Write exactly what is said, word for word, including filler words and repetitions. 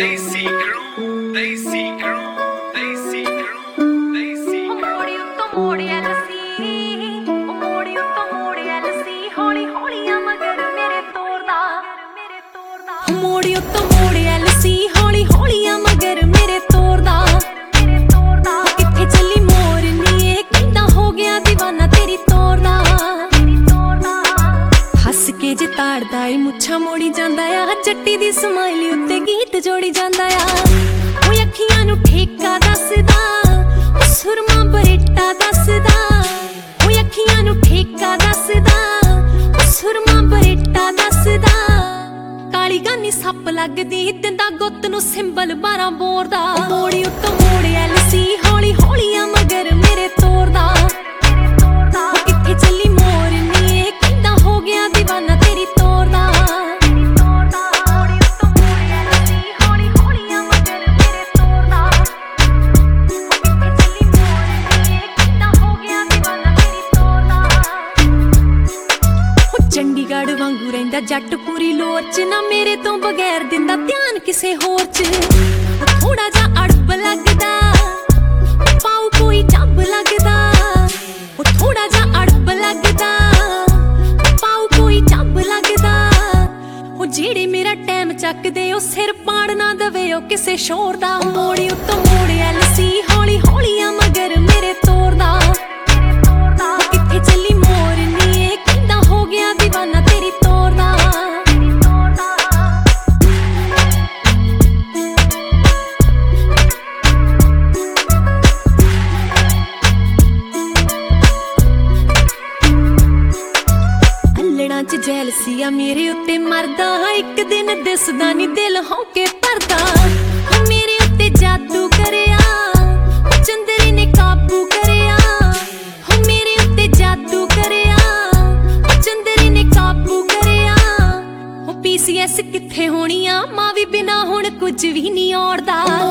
they see crew, they see crew, they see crew, they see crew. ਮੋੜੀ ਉੱਤੋਂ ਮੋੜਿਆ ਲਸੀ, ਉਹ ਮੋੜੀ ਉੱਤੋਂ ਮੋੜਿਆ ਲਸੀ, ਹੌਲੀ ਹੌਲੀਆਂ ਮਗਰ ਮੇਰੇ ਤੋਰਦਾ, ਮੇਰੇ ਤੋਰਦਾ। ਮੋੜੀ ਉੱਤੋਂ ਮੋੜਿਆ ਲਸੀ, ਹੌਲੀ ਹੌਲੀਆਂ ਮਗਰ ਮੇਰੇ ਤੋਰਦਾ, ਮੇਰੇ ਤੋਰਦਾ। ਕਿੱਥੇ ਚੱਲੀ ਮੋਰਨੀ ਏ, ਕਿੱਦਾਂ ਹੋ ਗਿਆ دیਵਾਨਾ ਤੇਰੀ ਤੋਰਦਾ, ਤੇਰੀ ਤੋਰਦਾ। ਹੱਸ ਕੇ ਜੇ ਤਾੜਦਾ ਏ ਮੁੱਛਾਂ ਮੋੜੀ ਜਾਂਦਾ ਆ, ਚੱਟੀ ਦੀ ਸਮਾਈਲੀ ਉੱਤੇ ਗੀਤ ਜੋੜੀ ਜਾਂਦਾ ਆ। ਉਹ ਅੱਖੀਆਂ ਨੂੰ ਠੇਕਾ ਦੱਸਦਾ, ਉਹ ਸੁਰਮਾ ਬਰੇਟਾ ਦੱਸਦਾ। ਉਹ ਅੱਖੀਆਂ ਨੂੰ ਠੇਕਾ ਦੱਸਦਾ, ਉਹ ਸੁਰਮਾ ਬਰੇਟਾ ਦੱਸਦਾ। ਕਾਲੀ ਗਾਨੀ ਸੱਪ ਲੱਗਦੀ, ਦਿੰਦਾ ਗੁੱਤ ਨੂੰ ਸਿੰਬਲ ਬਾਰਾਂ ਬੋਰ ਦਾ। ਮੋੜੀ ਉੱਤੋਂ ਮੋੜਿਆ ਲਸੀ, ਹੌਲੀ ਹੌਲੀਆਂ ਮਗਰ ਮੇਰੇ ਤੋਰਦਾ, ਮੇਰੇ ਤੋਰਦਾ। ਉਹ ਕਿੱਥੇ ਚੱਲੀ ਮੋਰਨੀ ਏ, ਕਿੱਦਾਂ ਹੋ ਗਿਆ دیਵਾਨਾ ਤੇਰੀ ਤੋਰਦਾ, ਤੇਰੀ ਤੋਰਦਾ। ਮੋੜੀ ਉੱਤੋਂ ਮੋੜਿਆ ਲਸੀ, ਹੌਲੀ ਹੌਲੀਆਂ ਮਗਰ ਮੇਰੇ ਤੋਰਦਾ। ਉਹ ਕਿੱਥੇ ਚੱਲੀ ਮੋਰਨੀ ਏ, ਕਿੱਦਾਂ ਹੋ ਗਿਆ دیਵਾਨਾ ਤੇਰੀ ਤੋਰਦਾ। ਉਹ ਚੰਡੀਗੜ੍ਹ ਵਾਂਗੂ ਰਹਿੰਦਾ ਜੱਟ ਪੂਰੀ ਲੋਰ ਚ, ਨਾ ਮੇਰੇ ਤੋਂ ਬਗੈਰ ਦਿੰਦਾ ਧਿਆਨ ਕਿਸੇ ਹੋਰ ਚ। ਥੋੜਾ ਜਿਹਾ ਅੜਬ ਲੱਗਦਾ, ਪਾਉ ਕੋਈ ਚੱਬ ਲੱਗਦਾ। ਉਹ ਥੋੜਾ ਜਿਹਾ ਅੜਬ ਲੱਗਦਾ, ਪਾਉ ਕੋਈ ਚੱਬ ਲੱਗਦਾ। ਉਹ ਜਿਹੜੇ ਮੇਰਾ ਟਾਈਮ ਚੱਕਦੇ, ਉਹ ਸਿਰ ਪਾੜ ਨਾ ਦਵੇ ਉਹ ਕਿਸੇ ਸ਼ੋਰ ਦਾ। ਮੋੜੀ ਉੱਤੋਂ ਮੋੜਿਆ ਲਸੀ, ਹੌਲੀ ਹੌਲੀਆਂ ਮਗਰ ਮੇਰੇ ਤੋਰਦਾ, ਮੇਰੇ ਤੋਰਦਾ। ਕਿੱਥੇ ਚੱਲੀ ਮੋਰਨੀ ਏ, ਕਿੱਦਾਂ ਹੋ ਗਿਆ دیਵਾਨਾ ਤੇਰੀ ਤੋਰਦਾ, ਤੇਰੀ ਤੋਰਦਾ। ਅੱਲੜਾਂ ਚ ਜੈਲਸੀ ਆ ਮੇਰੇ ਉੱਤੇ ਮਰਦਾ, ਇੱਕ ਦਿਨ ਦਿਸਦਾ ਨੀ ਦਿਲ ਹੌਕੇ ਭਰਦਾ। ਉਹ ਮੇਰੇ ਉੱਤੇ ਜਾਦੂ ਕਰਿਆ, ਉਹ ਚੰਦਰੀ ਨੇ ਕਾਬੂ ਕਰਿਆ। ਉਹ ਮੇਰੇ ਉੱਤੇ ਜਾਦੂ ਕਰਿਆ, ਉਹ ਚੰਦਰੀ ਨੇ ਕਾਬੂ ਕਰਿਆ। ਉਹ ਪੀ ਸੀ ਐਸ ਕਿੱਥੇ ਹੋਣੀ ਆ, ਮਾਂ ਵੀ ਬਿਨਾ ਹੁਣ ਕੁਝ ਵੀ ਨਹੀਂ ਔੜਦਾ।